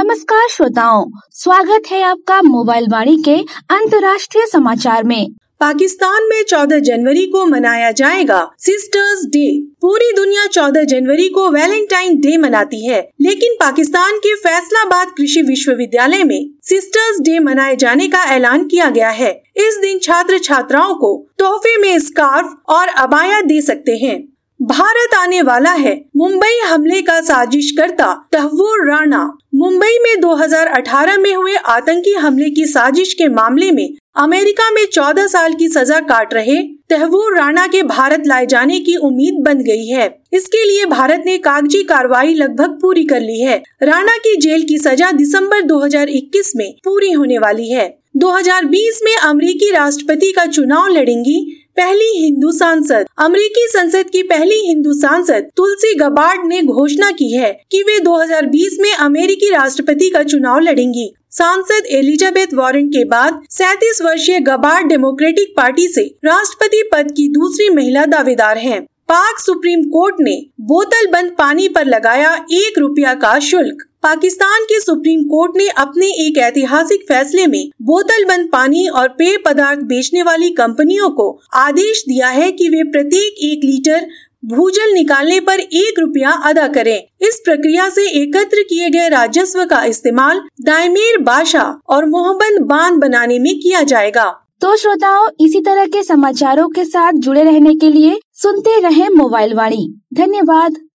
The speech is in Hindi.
नमस्कार श्रोताओं, स्वागत है आपका मोबाइल वाणी के अंतर्राष्ट्रीय समाचार में। पाकिस्तान में 14 जनवरी को मनाया जाएगा सिस्टर्स डे। पूरी दुनिया 14 जनवरी को वैलेंटाइन डे मनाती है, लेकिन पाकिस्तान के फैसलाबाद कृषि विश्वविद्यालय में सिस्टर्स डे मनाए जाने का ऐलान किया गया है। इस दिन छात्र छात्राओं को तोहफे में स्कार्फ और अबाया दे सकते हैं। भारत आने वाला है मुंबई हमले का साजिशकर्ता तहव्वुर राणा। मुंबई में 2018 में हुए आतंकी हमले की साजिश के मामले में अमेरिका में 14 साल की सजा काट रहे तहव्वुर राणा के भारत लाए जाने की उम्मीद बन गई है। इसके लिए भारत ने कागजी कार्रवाई लगभग पूरी कर ली है। राणा की जेल की सजा दिसंबर 2021 में पूरी होने वाली है। 2020 में अमेरिकी राष्ट्रपति का चुनाव लड़ेंगी पहली हिंदू सांसद। अमेरिकी संसद की पहली हिंदू सांसद तुलसी गबार्ड ने घोषणा की है कि वे 2020 में अमेरिकी राष्ट्रपति का चुनाव लड़ेंगी। सांसद एलिजाबेथ वॉरेन के बाद 37 वर्षीय गबार्ड डेमोक्रेटिक पार्टी से राष्ट्रपति पद की दूसरी महिला दावेदार हैं। पाक सुप्रीम कोर्ट ने बोतल बंद पानी पर लगाया ₹1 का शुल्क। पाकिस्तान के सुप्रीम कोर्ट ने अपने एक ऐतिहासिक फैसले में बोतल बंद पानी और पेय पदार्थ बेचने वाली कंपनियों को आदेश दिया है कि वे प्रत्येक 1 लीटर भूजल निकालने पर ₹1 अदा करें। इस प्रक्रिया से एकत्र किए गए राजस्व का इस्तेमाल दायमेर बाशा और मोहब्बत बांध बनाने में किया जाएगा। तो श्रोताओं, इसी तरह के समाचारों के साथ जुड़े रहने के लिए सुनते रहें मोबाइल वाणी। धन्यवाद।